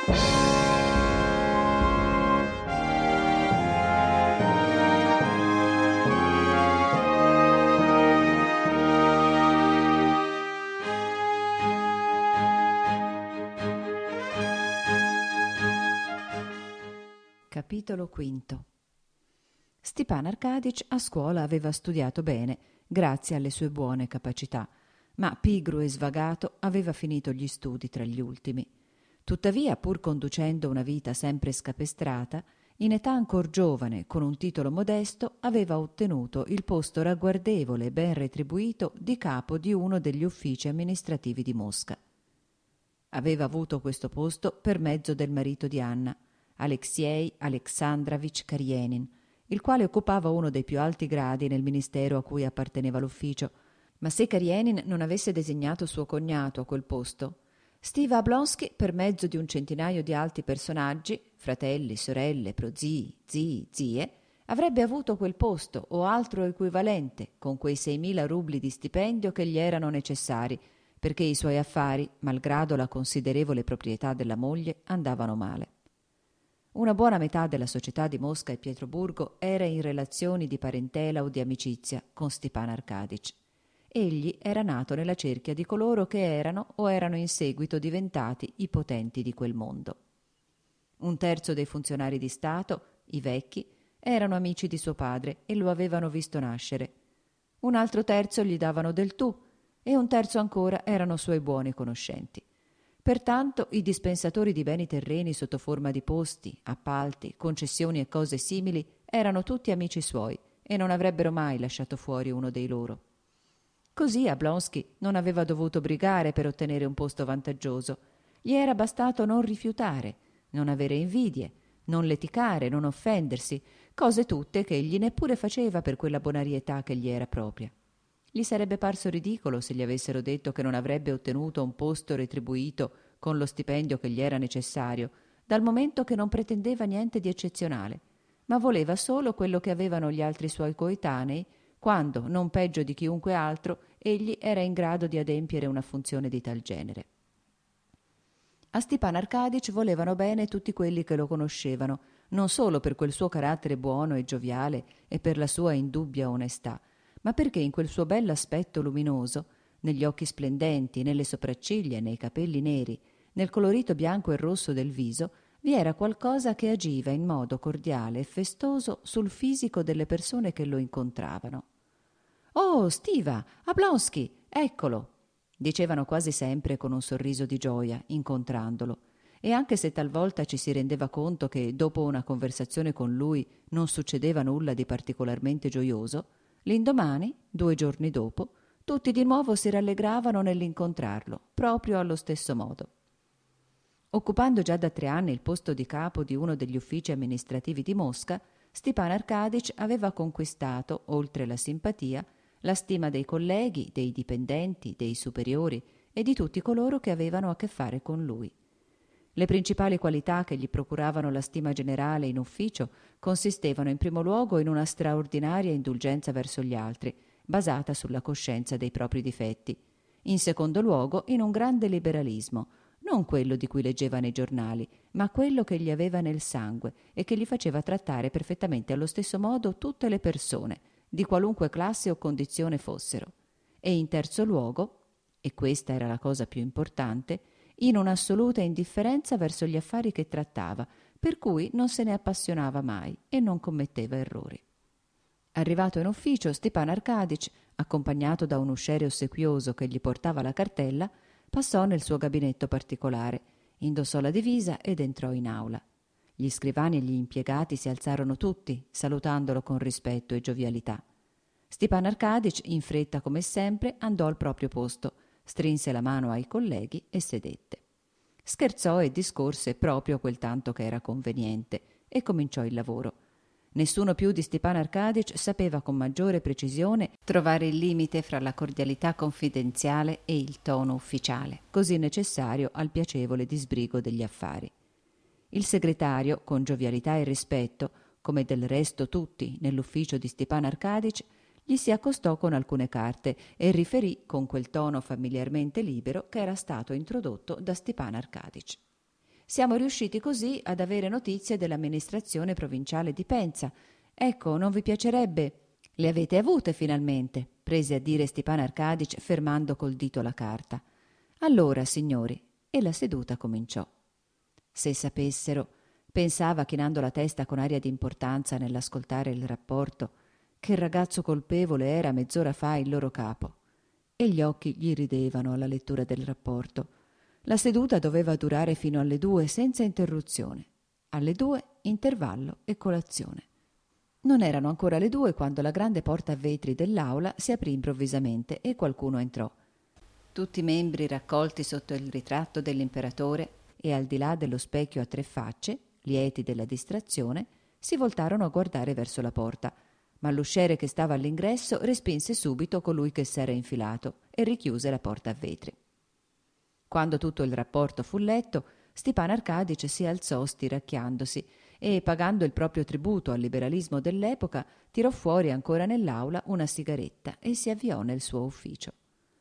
Capitolo V. Stepan Arcadic a scuola aveva studiato bene, grazie alle sue buone capacità, ma pigro e svagato aveva finito gli studi tra gli ultimi. Tuttavia, pur conducendo una vita sempre scapestrata, in età ancor giovane, con un titolo modesto, aveva ottenuto il posto ragguardevole e ben retribuito di capo di uno degli uffici amministrativi di Mosca. Aveva avuto questo posto per mezzo del marito di Anna, Alexei Alexandrovich Karjenin, il quale occupava uno dei più alti gradi nel ministero a cui apparteneva l'ufficio. Ma se Karjenin non avesse designato suo cognato a quel posto, Steve Oblonsky, per mezzo di un centinaio di alti personaggi, fratelli, sorelle, prozii, zii, zie, avrebbe avuto quel posto o altro equivalente con quei 6.000 rubli di stipendio che gli erano necessari, perché i suoi affari, malgrado la considerevole proprietà della moglie, andavano male. Una buona metà della società di Mosca e Pietroburgo era in relazioni di parentela o di amicizia con Stepan Arcadic. Egli era nato nella cerchia di coloro che erano o erano in seguito diventati i potenti di quel mondo. Un terzo dei funzionari di Stato, i vecchi, erano amici di suo padre e lo avevano visto nascere. Un altro terzo gli davano del tu e un terzo ancora erano suoi buoni conoscenti. Pertanto i dispensatori di beni terreni sotto forma di posti, appalti, concessioni e cose simili erano tutti amici suoi e non avrebbero mai lasciato fuori uno dei loro. Così Oblonsky non aveva dovuto brigare per ottenere un posto vantaggioso. Gli era bastato non rifiutare, non avere invidie, non leticare, non offendersi, cose tutte che egli neppure faceva per quella bonarietà che gli era propria. Gli sarebbe parso ridicolo se gli avessero detto che non avrebbe ottenuto un posto retribuito con lo stipendio che gli era necessario, dal momento che non pretendeva niente di eccezionale, ma voleva solo quello che avevano gli altri suoi coetanei, quando, non peggio di chiunque altro, egli era in grado di adempiere una funzione di tal genere. A Stepan Arcadic volevano bene tutti quelli che lo conoscevano, non solo per quel suo carattere buono e gioviale e per la sua indubbia onestà, ma perché in quel suo bell'aspetto luminoso, negli occhi splendenti, nelle sopracciglia e nei capelli neri, nel colorito bianco e rosso del viso, vi era qualcosa che agiva in modo cordiale e festoso sul fisico delle persone che lo incontravano. «Oh, Stiva! Oblonsky! Eccolo!» dicevano quasi sempre con un sorriso di gioia, incontrandolo, e anche se talvolta ci si rendeva conto che dopo una conversazione con lui non succedeva nulla di particolarmente gioioso, l'indomani, 2 giorni dopo, tutti di nuovo si rallegravano nell'incontrarlo, proprio allo stesso modo. Occupando già da 3 anni il posto di capo di uno degli uffici amministrativi di Mosca, Stepan Arcadic aveva conquistato, oltre la simpatia, la stima dei colleghi, dei dipendenti, dei superiori e di tutti coloro che avevano a che fare con lui. Le principali qualità che gli procuravano la stima generale in ufficio consistevano in primo luogo in una straordinaria indulgenza verso gli altri, basata sulla coscienza dei propri difetti. In secondo luogo in un grande liberalismo, non quello di cui leggeva nei giornali, ma quello che gli aveva nel sangue e che gli faceva trattare perfettamente allo stesso modo tutte le persone, di qualunque classe o condizione fossero. E in terzo luogo, e questa era la cosa più importante, in un'assoluta indifferenza verso gli affari che trattava, per cui non se ne appassionava mai e non commetteva errori. Arrivato in ufficio, Stepan Arcadic, accompagnato da un usciere ossequioso che gli portava la cartella, passò nel suo gabinetto particolare, indossò la divisa ed entrò in aula. Gli scrivani e gli impiegati si alzarono tutti, salutandolo con rispetto e giovialità. Stepan Arcadic, in fretta come sempre, andò al proprio posto, strinse la mano ai colleghi e sedette. Scherzò e discorse proprio quel tanto che era conveniente e cominciò il lavoro. Nessuno più di Stepan Arcadic sapeva con maggiore precisione trovare il limite fra la cordialità confidenziale e il tono ufficiale, così necessario al piacevole disbrigo degli affari. Il segretario, con giovialità e rispetto, come del resto tutti nell'ufficio di Stepan Arcadic, gli si accostò con alcune carte e riferì con quel tono familiarmente libero che era stato introdotto da Stepan Arcadic. Siamo riusciti così ad avere notizie dell'amministrazione provinciale di Penza. Ecco, non vi piacerebbe? Le avete avute finalmente, prese a dire Stepan Arcadic fermando col dito la carta. Allora, signori, e la seduta cominciò. Se sapessero, pensava chinando la testa con aria di importanza nell'ascoltare il rapporto, che il ragazzo colpevole era mezz'ora fa il loro capo. E gli occhi gli ridevano alla lettura del rapporto. La seduta doveva durare fino alle 2 senza interruzione. Alle 2 intervallo e colazione. Non erano ancora le 2 quando la grande porta a vetri dell'aula si aprì improvvisamente e qualcuno entrò. Tutti i membri raccolti sotto il ritratto dell'imperatore e al di là dello specchio a 3 facce, lieti della distrazione, si voltarono a guardare verso la porta, ma l'usciere che stava all'ingresso respinse subito colui che s'era infilato e richiuse la porta a vetri. Quando tutto il rapporto fu letto, Stepan Arcadic si alzò stiracchiandosi e, pagando il proprio tributo al liberalismo dell'epoca, tirò fuori ancora nell'aula una sigaretta e si avviò nel suo ufficio.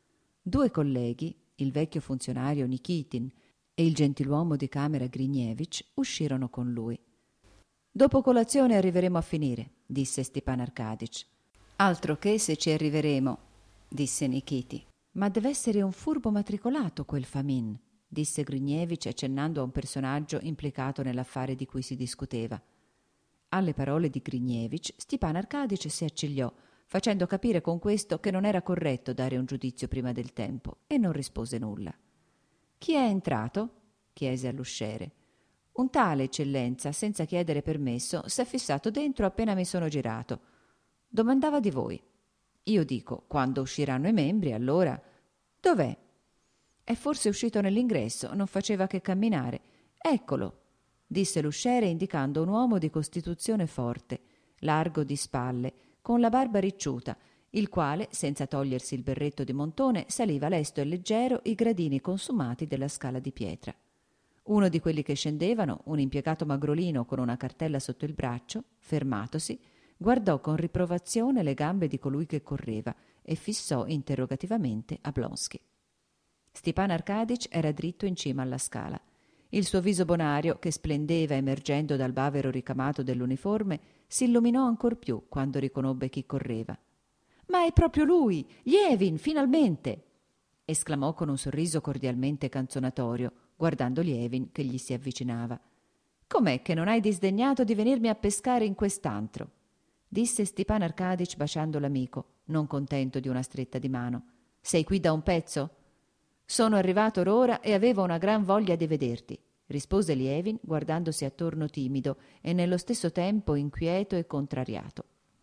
2 colleghi, il vecchio funzionario Nikitin e il gentiluomo di camera Grignievich, uscirono con lui. «Dopo colazione arriveremo a finire», disse Stepan Arcadic. «Altro che se ci arriveremo», disse Nikiti. «Ma deve essere un furbo matricolato quel Famin», disse Grignievich accennando a un personaggio implicato nell'affare di cui si discuteva. Alle parole di Grignievich, Stepan Arcadic si accigliò, facendo capire con questo che non era corretto dare un giudizio prima del tempo, e non rispose nulla. «Chi è entrato?» chiese all'usciere. «Un tale, eccellenza, senza chiedere permesso, s'è fissato dentro appena mi sono girato. Domandava di voi. Io dico, quando usciranno i membri, allora... Dov'è? È forse uscito nell'ingresso, non faceva che camminare. Eccolo», disse l'usciere indicando un uomo di costituzione forte, largo di spalle, con la barba ricciuta, il quale, senza togliersi il berretto di montone, saliva lesto e leggero i gradini consumati della scala di pietra. Uno di quelli che scendevano, un impiegato magrolino con una cartella sotto il braccio, fermatosi, guardò con riprovazione le gambe di colui che correva e fissò interrogativamente Oblonsky. Stepan Arcadic era dritto in cima alla scala. Il suo viso bonario, che splendeva emergendo dal bavero ricamato dell'uniforme, si illuminò ancor più quando riconobbe chi correva. «Ma è proprio lui! Lievin, finalmente!» esclamò con un sorriso cordialmente canzonatorio, guardando Lievin che gli si avvicinava. «Com'è che non hai disdegnato di venirmi a pescare in quest'antro?» disse Stepan Arcadic baciando l'amico, non contento di una stretta di mano. «Sei qui da un pezzo?» «Sono arrivato ora e avevo una gran voglia di vederti», rispose Lievin guardandosi attorno timido e nello stesso tempo inquieto e contrariato.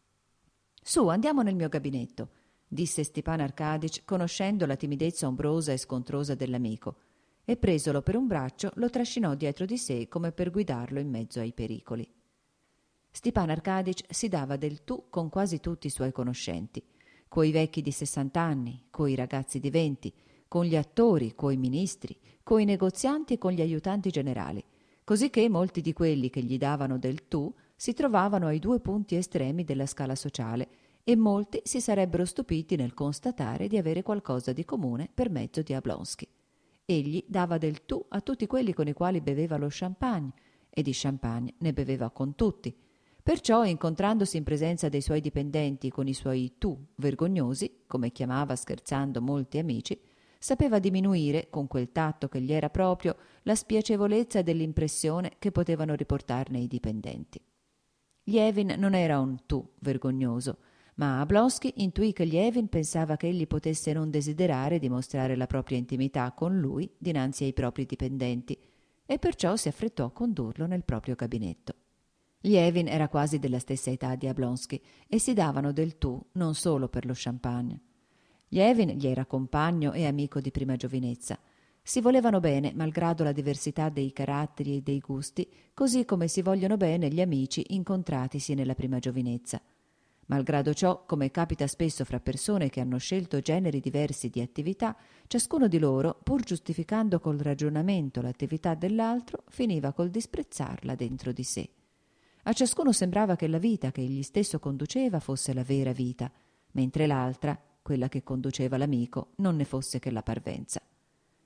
«Su, andiamo nel mio gabinetto», disse Stepan Arcadic, conoscendo la timidezza ombrosa e scontrosa dell'amico, e presolo per un braccio lo trascinò dietro di sé come per guidarlo in mezzo ai pericoli. Stepan Arcadic si dava del tu con quasi tutti i suoi conoscenti, coi vecchi di 60 anni, coi ragazzi di 20, con gli attori, coi ministri, coi negozianti e con gli aiutanti generali, cosicché molti di quelli che gli davano del tu si trovavano ai 2 punti estremi della scala sociale e molti si sarebbero stupiti nel constatare di avere qualcosa di comune per mezzo di Oblonsky. Egli dava del tu a tutti quelli con i quali beveva lo champagne e di champagne ne beveva con tutti. Perciò, incontrandosi in presenza dei suoi dipendenti con i suoi tu vergognosi, come chiamava scherzando molti amici, sapeva diminuire, con quel tatto che gli era proprio, la spiacevolezza dell'impressione che potevano riportarne i dipendenti. Lievin non era un tu vergognoso, ma Oblonsky intuì che Lievin pensava che egli potesse non desiderare dimostrare la propria intimità con lui dinanzi ai propri dipendenti, e perciò si affrettò a condurlo nel proprio gabinetto. Lievin era quasi della stessa età di Oblonsky e si davano del tu non solo per lo champagne. Lievin gli era compagno e amico di prima giovinezza. Si volevano bene, malgrado la diversità dei caratteri e dei gusti, così come si vogliono bene gli amici incontratisi nella prima giovinezza. Malgrado ciò, come capita spesso fra persone che hanno scelto generi diversi di attività, ciascuno di loro, pur giustificando col ragionamento l'attività dell'altro, finiva col disprezzarla dentro di sé. A ciascuno sembrava che la vita che egli stesso conduceva fosse la vera vita, mentre l'altra, quella che conduceva l'amico, non ne fosse che la parvenza.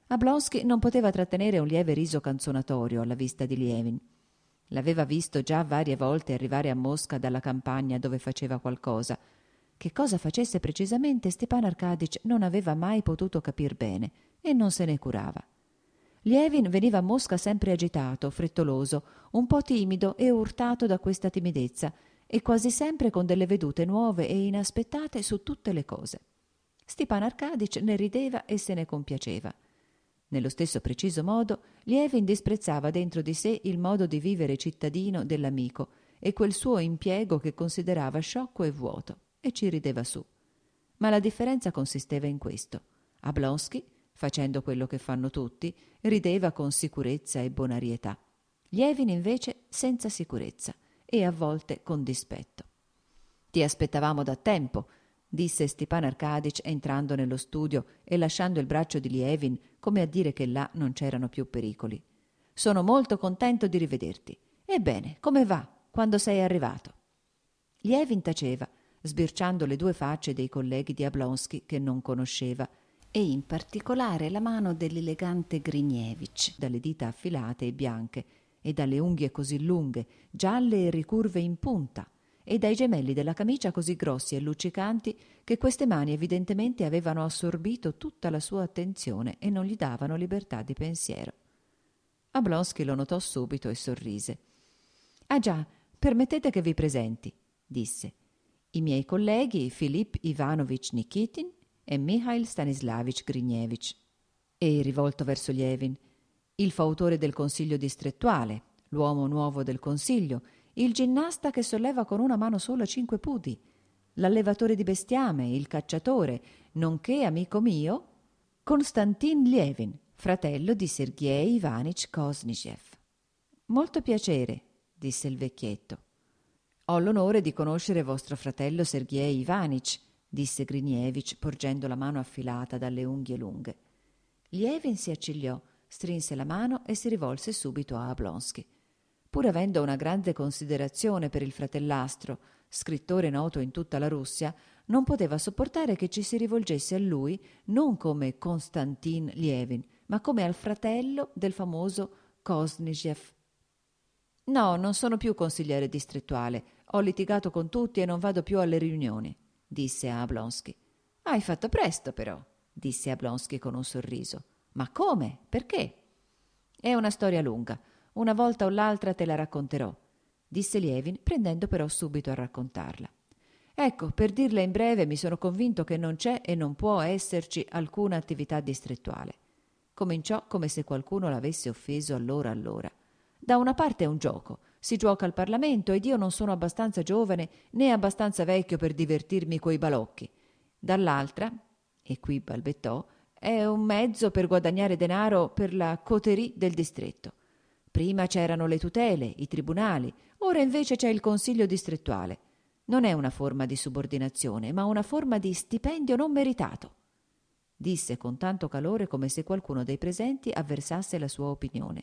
Oblonsky non poteva trattenere un lieve riso canzonatorio alla vista di Lievin. L'aveva visto già varie volte arrivare a Mosca dalla campagna dove faceva qualcosa. Che cosa facesse precisamente Stepan Arkadych non aveva mai potuto capir bene e non se ne curava. Lievin veniva a Mosca sempre agitato, frettoloso, un po' timido e urtato da questa timidezza, e quasi sempre con delle vedute nuove e inaspettate su tutte le cose. Stepan Arkadych ne rideva e se ne compiaceva. Nello stesso preciso modo, Lievin disprezzava dentro di sé il modo di vivere cittadino dell'amico e quel suo impiego che considerava sciocco e vuoto, e ci rideva su. Ma la differenza consisteva in questo. Oblonsky, facendo quello che fanno tutti, rideva con sicurezza e bonarietà. Lievin invece senza sicurezza e a volte con dispetto. «Ti aspettavamo da tempo», disse Stepan Arkadych entrando nello studio e lasciando il braccio di Lievin come a dire che là non c'erano più pericoli. «Sono molto contento di rivederti. Ebbene, come va, quando sei arrivato?» Lievin taceva, sbirciando le due facce dei colleghi di Oblonsky che non conosceva, e in particolare la mano dell'elegante Grinevich, dalle dita affilate e bianche, e dalle unghie così lunghe, gialle e ricurve in punta, e dai gemelli della camicia così grossi e luccicanti che queste mani evidentemente avevano assorbito tutta la sua attenzione e non gli davano libertà di pensiero. Oblonsky lo notò subito e sorrise. «Ah già, permettete che vi presenti», disse. «I miei colleghi Filip Ivanovich Nikitin e Mihail Stanislavich Grinevich». E, rivolto verso Lievin, «il fautore del consiglio distrettuale, l'uomo nuovo del consiglio, il ginnasta che solleva con una mano sola 5 pudi, l'allevatore di bestiame, il cacciatore, nonché amico mio, Konstantin Lievin, fratello di Sergej Ivanich Koznishev». «Molto piacere», disse il vecchietto. «Ho l'onore di conoscere vostro fratello Sergej Ivanich», disse Grinevich porgendo la mano affilata dalle unghie lunghe. Lievin si accigliò, strinse la mano e si rivolse subito a Oblonsky. Pur avendo una grande considerazione per il fratellastro, scrittore noto in tutta la Russia, non poteva sopportare che ci si rivolgesse a lui non come Konstantin Lievin, ma come al fratello del famoso Koznishev. «No, non sono più consigliere distrettuale. Ho litigato con tutti e non vado più alle riunioni», disse a Oblonsky. «Hai fatto presto, però», disse Oblonsky con un sorriso. «Ma come? Perché?» «È una storia lunga. Una volta o l'altra te la racconterò», disse Lievin, prendendo però subito a raccontarla. «Ecco, per dirla in breve, mi sono convinto che non c'è e non può esserci alcuna attività distrettuale». Cominciò come se qualcuno l'avesse offeso allora. «Da una parte è un gioco. Si gioca al Parlamento ed io non sono abbastanza giovane né abbastanza vecchio per divertirmi coi balocchi. Dall'altra», e qui balbettò, «è un mezzo per guadagnare denaro per la coterie del distretto. Prima c'erano le tutele, i tribunali, ora invece c'è il consiglio distrettuale. Non è una forma di subordinazione, ma una forma di stipendio non meritato», disse con tanto calore come se qualcuno dei presenti avversasse la sua opinione.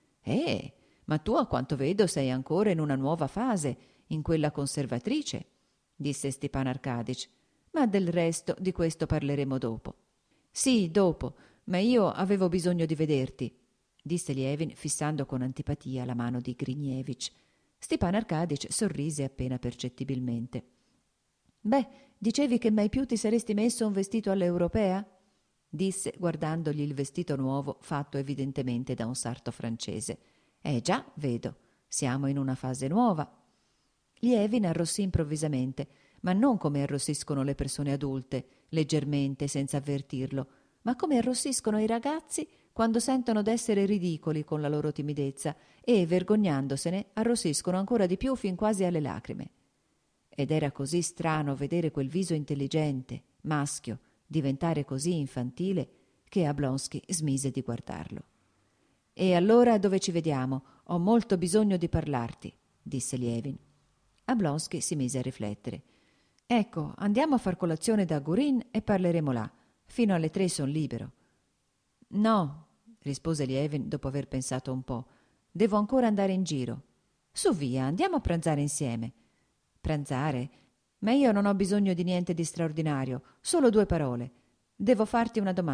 Ma tu, a quanto vedo, sei ancora in una nuova fase, in quella conservatrice», disse Stepan Arkadych. «Ma del resto di questo parleremo dopo». «Sì, dopo, ma io avevo bisogno di vederti», disse Lievin fissando con antipatia la mano di Grinevich. Stepan Arkadych sorrise appena percettibilmente. «Beh, dicevi che mai più ti saresti messo un vestito all'europea?» disse guardandogli il vestito nuovo fatto evidentemente da un sarto francese. Già, vedo, siamo in una fase nuova». Lievin arrossì improvvisamente, ma non come arrossiscono le persone adulte, leggermente, senza avvertirlo, ma come arrossiscono i ragazzi quando sentono d'essere ridicoli con la loro timidezza e, vergognandosene, arrossiscono ancora di più fin quasi alle lacrime. Ed era così strano vedere quel viso intelligente, maschio, diventare così infantile, che Oblonsky smise di guardarlo. «E allora dove ci vediamo? Ho molto bisogno di parlarti», disse Lievin. Oblonsky si mise a riflettere. «Ecco, andiamo a far colazione da Gurin e parleremo là. Fino alle 3 son libero». «No», rispose Lievin dopo aver pensato un po', «devo ancora andare in giro». «Su via, andiamo a pranzare insieme». «Pranzare? Ma io non ho bisogno di niente di straordinario, solo 2 parole. Devo farti una domanda.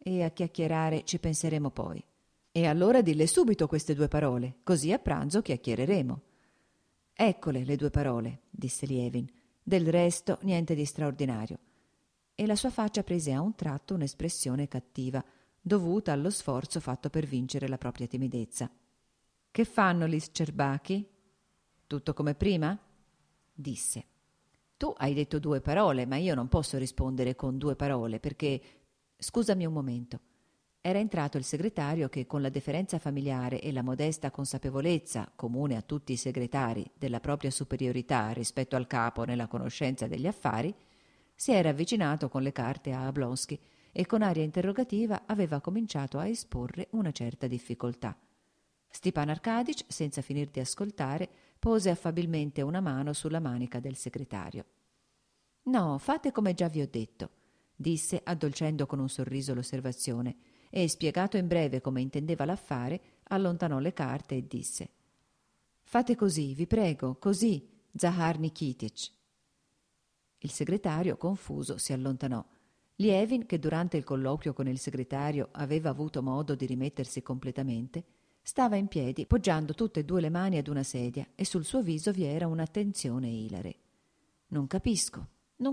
e a chiacchierare ci penseremo poi. E allora dille subito queste 2 parole, così a pranzo chiacchiereremo. Eccole le 2 parole, disse Lievin. Del resto niente di straordinario. E la sua faccia prese a un tratto un'espressione cattiva, dovuta allo sforzo fatto per vincere la propria timidezza. Che fanno gli scerbachi? Tutto come prima? Disse. Tu hai detto 2 parole, ma io non posso rispondere con 2 parole, perché... Scusami un momento. Era entrato il segretario che, con la deferenza familiare e la modesta consapevolezza, comune a tutti i segretari, della propria superiorità rispetto al capo nella conoscenza degli affari, si era avvicinato con le carte a Oblonsky e con aria interrogativa aveva cominciato a esporre una certa difficoltà. Stepan Arcadic, senza finir di ascoltare, pose affabilmente una mano sulla manica del segretario. «No, fate come già vi ho detto», disse, addolcendo con un sorriso l'osservazione, e, spiegato in breve come intendeva l'affare, allontanò le carte e disse: «Fate così, vi prego, così, Zahar Nikitich». Il segretario, confuso, si allontanò. Lievin, che durante il colloquio con il segretario aveva avuto modo di rimettersi completamente, stava in piedi, poggiando tutte e 2 le mani ad una sedia, e sul suo viso vi era un'attenzione ilare. Non capisco,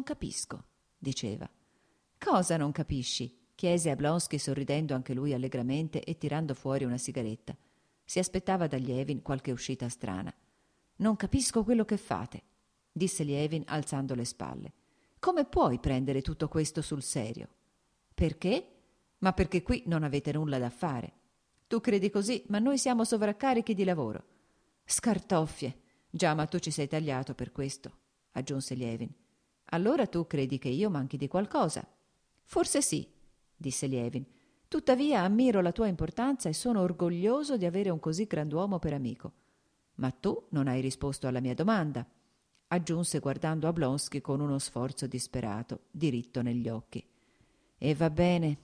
diceva. «Cosa non capisci?» chiese Oblonsky, sorridendo anche lui allegramente e tirando fuori una sigaretta. Si aspettava da Lievin qualche uscita strana. «Non capisco quello che fate», disse Lievin alzando le spalle. «Come puoi prendere tutto questo sul serio?» «Perché?» «Ma perché qui non avete nulla da fare. Tu credi così, ma noi siamo sovraccarichi di lavoro». «Scartoffie! Già, ma tu ci sei tagliato per questo», aggiunse Lievin. «Allora tu credi che io manchi di qualcosa?» «Forse sì», disse Lievin. «Tuttavia ammiro la tua importanza e sono orgoglioso di avere un così grand'uomo per amico. Ma tu non hai risposto alla mia domanda», aggiunse guardando Oblonsky con uno sforzo disperato, diritto negli occhi. E va bene.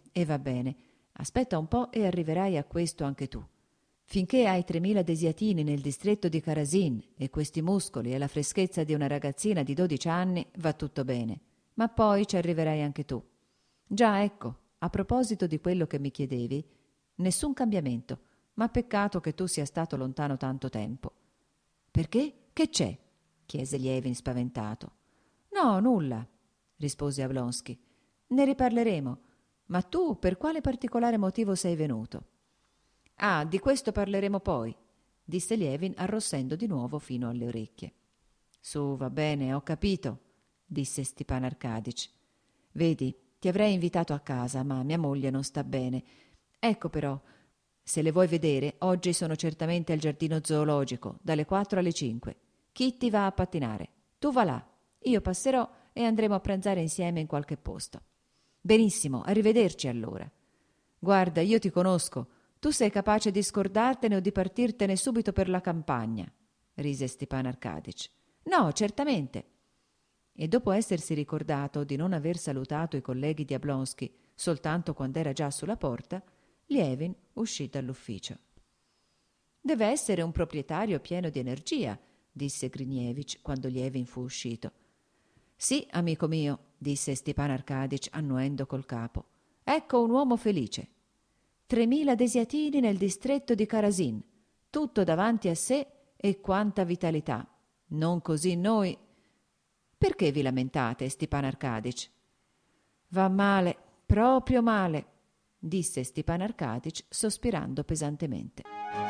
Aspetta un po' e arriverai a questo anche tu. Finché hai 3.000 desiatini nel distretto di Karasin e questi muscoli e la freschezza di una ragazzina di 12 anni, va tutto bene. Ma poi ci arriverai anche tu. Già, ecco, a proposito di quello che mi chiedevi, nessun cambiamento, ma peccato che tu sia stato lontano tanto tempo». «Perché? Che c'è?» chiese Lievin spaventato. «No, nulla», rispose Oblonsky. «Ne riparleremo. Ma tu per quale particolare motivo sei venuto?» «Ah, di questo parleremo poi», disse Lievin arrossendo di nuovo fino alle orecchie. «Su, va bene, ho capito», disse Stepan Arcadic. «Vedi, ti avrei invitato a casa, ma mia moglie non sta bene. Ecco però, se le vuoi vedere, oggi sono certamente al giardino zoologico, dalle 4 alle 5. Kitty va a pattinare. Tu va là. Io passerò e andremo a pranzare insieme in qualche posto». «Benissimo, arrivederci allora». «Guarda, io ti conosco. Tu sei capace di scordartene o di partirtene subito per la campagna», rise Stepan Arcadic. «No, certamente». E dopo essersi ricordato di non aver salutato i colleghi di Oblonsky soltanto quando era già sulla porta, Lievin uscì dall'ufficio. «Deve essere un proprietario pieno di energia», disse Grinevich quando Lievin fu uscito. «Sì, amico mio», disse Stepan Arcadic annuendo col capo. «Ecco un uomo felice. 3.000 desiatini nel distretto di Karasin, tutto davanti a sé e quanta vitalità. Non così noi...» «Perché vi lamentate, Stepan Arcadic?» «Va male, proprio male», disse Stepan Arcadic sospirando pesantemente.